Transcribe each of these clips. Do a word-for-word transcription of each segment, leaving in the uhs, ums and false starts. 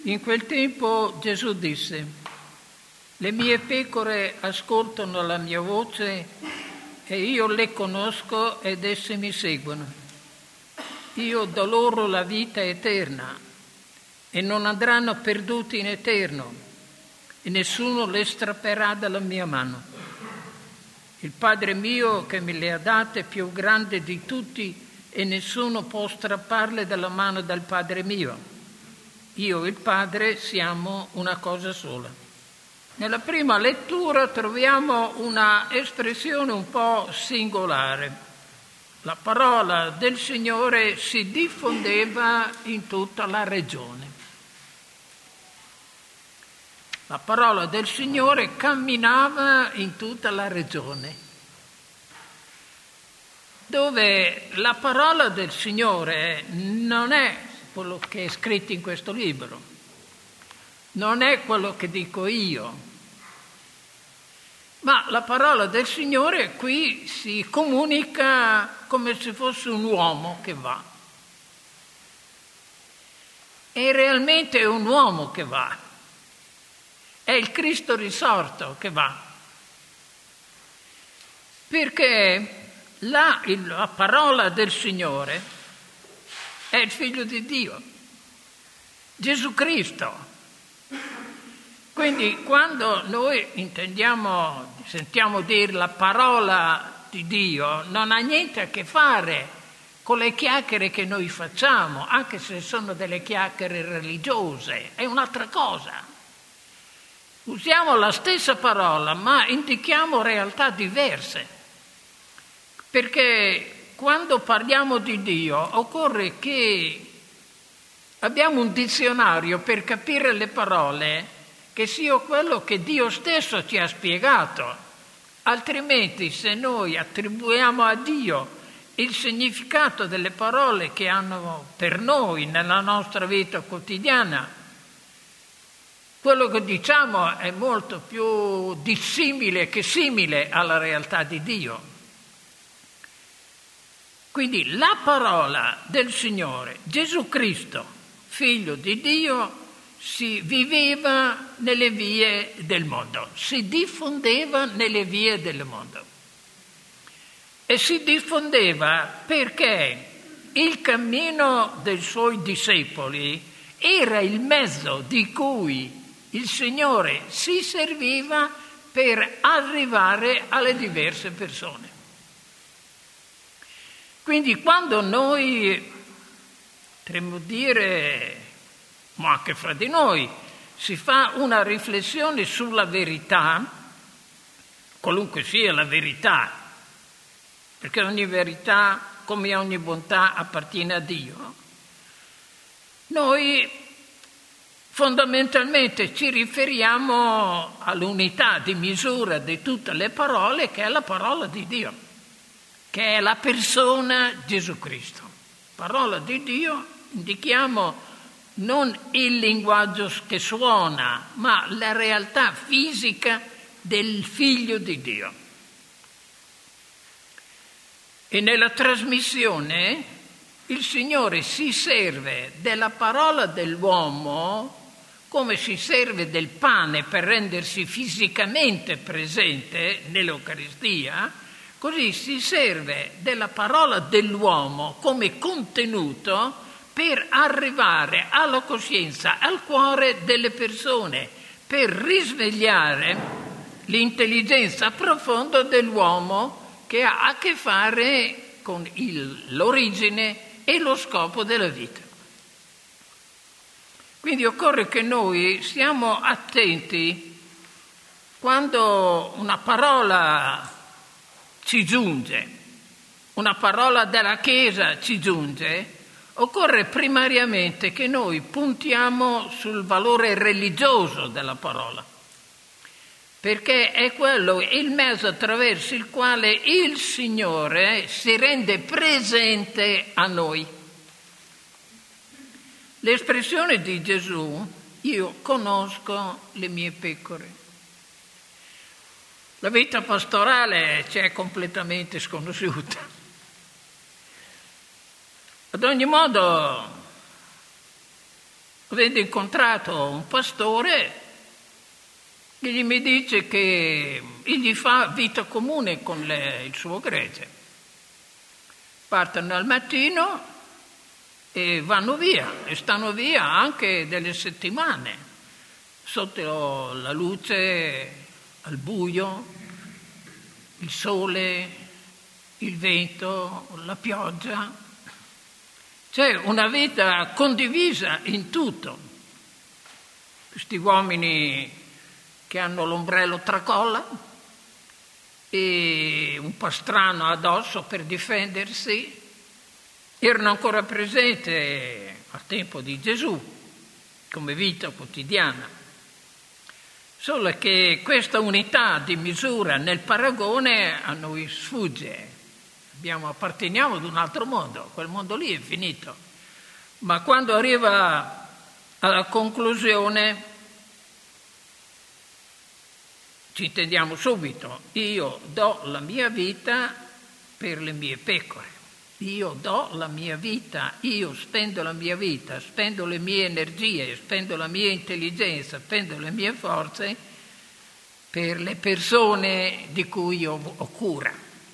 In quel tempo Gesù disse: le mie pecore ascoltano la mia voce e io le conosco ed esse mi seguono. Io do loro la vita eterna e non andranno perduti in eterno e nessuno le strapperà dalla mia mano. Il Padre mio che me le ha date è più grande di tutti e nessuno può strapparle dalla mano del Padre mio. Io e il Padre siamo una cosa sola. Nella prima lettura troviamo una espressione un po' singolare. La parola del Signore si diffondeva in tutta la regione. La parola del Signore camminava in tutta la regione, dove la parola del Signore non è quello che è scritto in questo libro, non è quello che dico io, ma la parola del Signore qui si comunica come se fosse un uomo che va. È realmente un uomo che va, è il Cristo risorto che va, perché La, la parola del Signore è il Figlio di Dio, Gesù Cristo. Quindi quando noi intendiamo, sentiamo dire la parola di Dio, non ha niente a che fare con le chiacchiere che noi facciamo, anche se sono delle chiacchiere religiose, è un'altra cosa. Usiamo la stessa parola, ma indichiamo realtà diverse. Perché quando parliamo di Dio occorre che abbiamo un dizionario per capire le parole che sia quello che Dio stesso ci ha spiegato. Altrimenti, se noi attribuiamo a Dio il significato delle parole che hanno per noi nella nostra vita quotidiana, quello che diciamo è molto più dissimile che simile alla realtà di Dio. Quindi la parola del Signore, Gesù Cristo, Figlio di Dio, si viveva nelle vie del mondo, si diffondeva nelle vie del mondo. E si diffondeva perché il cammino dei suoi discepoli era il mezzo di cui il Signore si serviva per arrivare alle diverse persone. Quindi quando noi, potremmo dire, ma anche fra di noi, si fa una riflessione sulla verità, qualunque sia la verità, perché ogni verità, come ogni bontà, appartiene a Dio, noi fondamentalmente ci riferiamo all'unità di misura di tutte le parole, che è la parola di Dio, che è la persona Gesù Cristo. Parola di Dio, indichiamo non il linguaggio che suona, ma la realtà fisica del Figlio di Dio. E nella trasmissione il Signore si serve della parola dell'uomo come si serve del pane per rendersi fisicamente presente nell'Eucaristia. Così si serve della parola dell'uomo come contenuto per arrivare alla coscienza, al cuore delle persone, per risvegliare l'intelligenza profonda dell'uomo che ha a che fare con il, l'origine e lo scopo della vita. Quindi occorre che noi siamo attenti quando una parola ci giunge, una parola della Chiesa ci giunge, occorre primariamente che noi puntiamo sul valore religioso della parola, perché è quello il mezzo attraverso il quale il Signore si rende presente a noi. L'espressione di Gesù, io conosco le mie pecore. La vita pastorale ci è completamente sconosciuta. Ad ogni modo, avendo incontrato un pastore che gli mi dice che egli fa vita comune con le, il suo gregge. Partono al mattino e vanno via, e stanno via anche delle settimane, sotto la luce, al buio, il sole, il vento, la pioggia. C'è una vita condivisa in tutto. Questi uomini che hanno l'ombrello tracolla e un pastrano addosso per difendersi, erano ancora presenti al tempo di Gesù come vita quotidiana. Solo che questa unità di misura nel paragone a noi sfugge. Abbiamo, apparteniamo ad un altro mondo, quel mondo lì è finito. Ma quando arriva alla conclusione ci intendiamo subito: io do la mia vita per le mie pecore, io do la mia vita, io spendo la mia vita, spendo le mie energie, spendo la mia intelligenza, spendo le mie forze per le persone di cui io ho cura.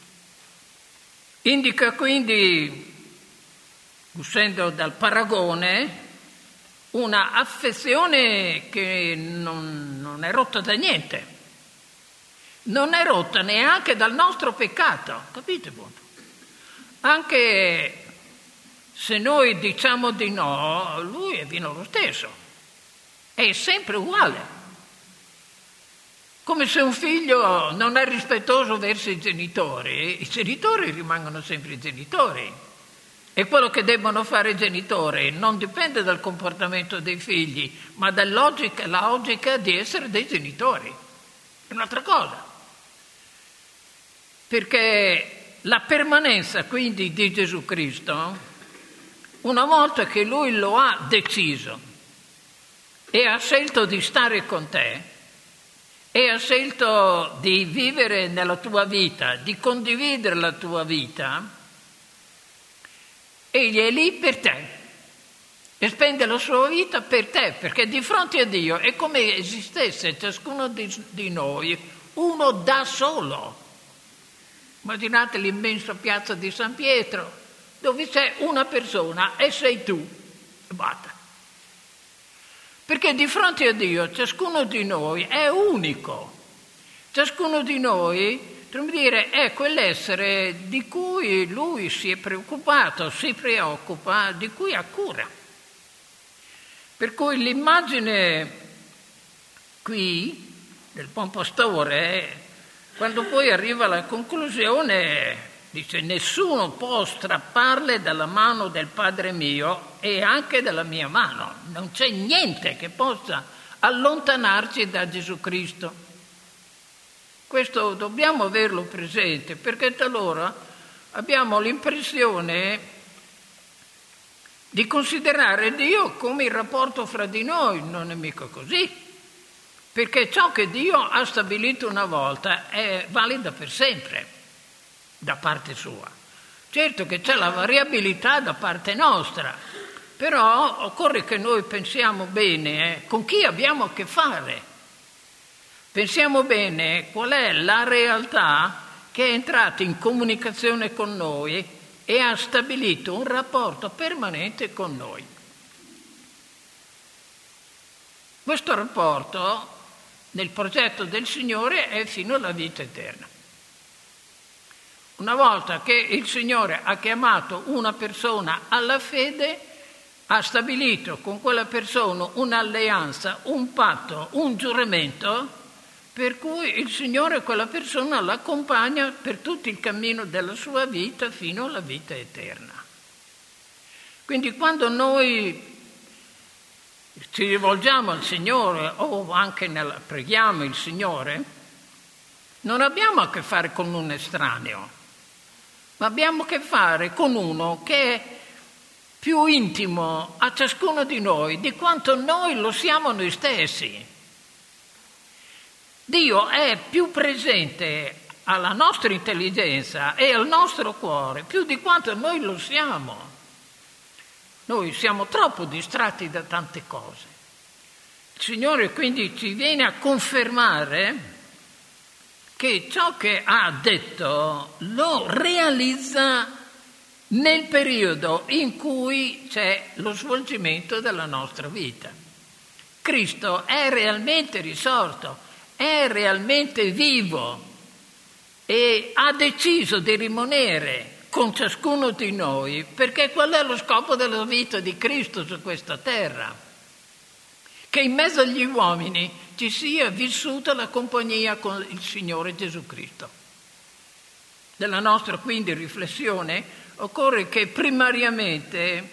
Indica quindi, uscendo dal paragone, una affezione che non, non è rotta da niente. Non è rotta neanche dal nostro peccato, capite? Anche se noi diciamo di no, lui è vino lo stesso, è sempre uguale. Come se un figlio non è rispettoso verso i genitori, i genitori rimangono sempre i genitori. E quello che debbono fare i genitori non dipende dal comportamento dei figli, ma dalla logica, la logica di essere dei genitori. È un'altra cosa. Perché la permanenza quindi di Gesù Cristo, una volta che Lui lo ha deciso e ha scelto di stare con te e ha scelto di vivere nella tua vita, di condividere la tua vita, egli è lì per te e spende la sua vita per te, perché di fronte a Dio è come esistesse ciascuno di, di noi uno da solo. Immaginate l'immensa piazza di San Pietro, dove c'è una persona e sei tu, e basta. Perché di fronte a Dio ciascuno di noi è unico, ciascuno di noi, come dire, è quell'essere di cui Lui si è preoccupato, si preoccupa, di cui ha cura. Per cui l'immagine qui del buon pastore, quando poi arriva alla conclusione, dice: nessuno può strapparle dalla mano del Padre mio e anche dalla mia mano. Non c'è niente che possa allontanarci da Gesù Cristo. Questo dobbiamo averlo presente, perché talora abbiamo l'impressione di considerare Dio come il rapporto fra di noi. Non è mica così. Perché ciò che Dio ha stabilito una volta è valido per sempre da parte sua. Certo che c'è la variabilità da parte nostra, però occorre che noi pensiamo bene eh, con chi abbiamo a che fare. Pensiamo bene qual è la realtà che è entrata in comunicazione con noi e ha stabilito un rapporto permanente con noi. Questo rapporto nel progetto del Signore è fino alla vita eterna. Una volta che il Signore ha chiamato una persona alla fede, ha stabilito con quella persona un'alleanza, un patto, un giuramento, per cui il Signore quella persona l'accompagna per tutto il cammino della sua vita fino alla vita eterna. Quindi quando noi ci rivolgiamo al Signore o anche nella, preghiamo il Signore, non abbiamo a che fare con un estraneo, ma abbiamo a che fare con uno che è più intimo a ciascuno di noi di quanto noi lo siamo noi stessi. Dio è più presente alla nostra intelligenza e al nostro cuore più di quanto noi lo siamo. Noi siamo troppo distratti da tante cose. Il Signore quindi ci viene a confermare che ciò che ha detto lo realizza nel periodo in cui c'è lo svolgimento della nostra vita. Cristo è realmente risorto, è realmente vivo e ha deciso di rimanere con ciascuno di noi, perché qual è lo scopo della vita di Cristo su questa terra? Che in mezzo agli uomini ci sia vissuta la compagnia con il Signore Gesù Cristo. Nella nostra quindi riflessione occorre che primariamente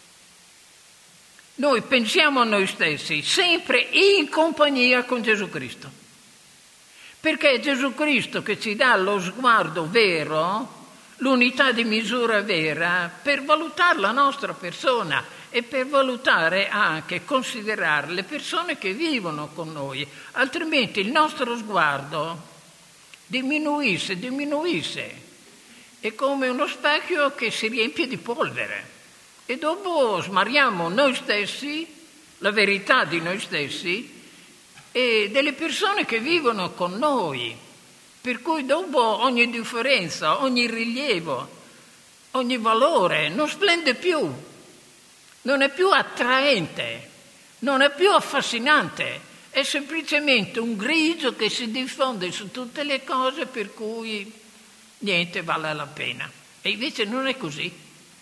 noi pensiamo a noi stessi sempre in compagnia con Gesù Cristo, perché è Gesù Cristo che ci dà lo sguardo vero, l'unità di misura vera per valutare la nostra persona e per valutare anche, considerare le persone che vivono con noi, altrimenti il nostro sguardo diminuisse, diminuisse, è come uno specchio che si riempie di polvere e dopo smariamo noi stessi, la verità di noi stessi e delle persone che vivono con noi. Per cui dopo ogni differenza, ogni rilievo, ogni valore non splende più, non è più attraente, non è più affascinante, è semplicemente un grigio che si diffonde su tutte le cose per cui niente vale la pena. E invece non è così.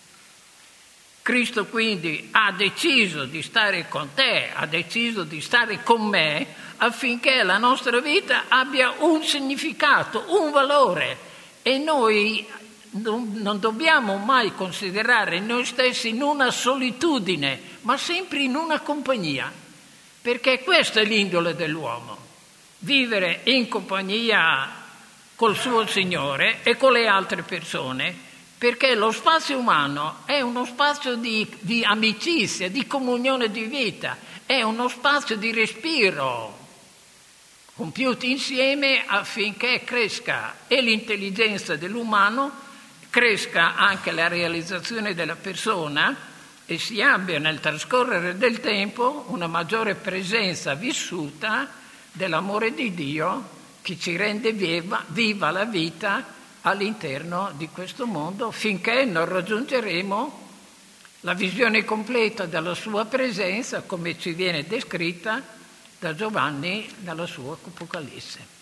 Cristo quindi ha deciso di stare con te, ha deciso di stare con me affinché la nostra vita abbia un significato, un valore e noi non, non dobbiamo mai considerare noi stessi in una solitudine, ma sempre in una compagnia, perché questa è l'indole dell'uomo, vivere in compagnia col suo Signore e con le altre persone, perché lo spazio umano è uno spazio di, di amicizia, di comunione di vita, è uno spazio di respiro, compiuti insieme affinché cresca e l'intelligenza dell'umano, cresca anche la realizzazione della persona e si abbia nel trascorrere del tempo una maggiore presenza vissuta dell'amore di Dio che ci rende viva, viva la vita all'interno di questo mondo finché non raggiungeremo la visione completa della sua presenza come ci viene descritta da Giovanni nella sua Apocalisse.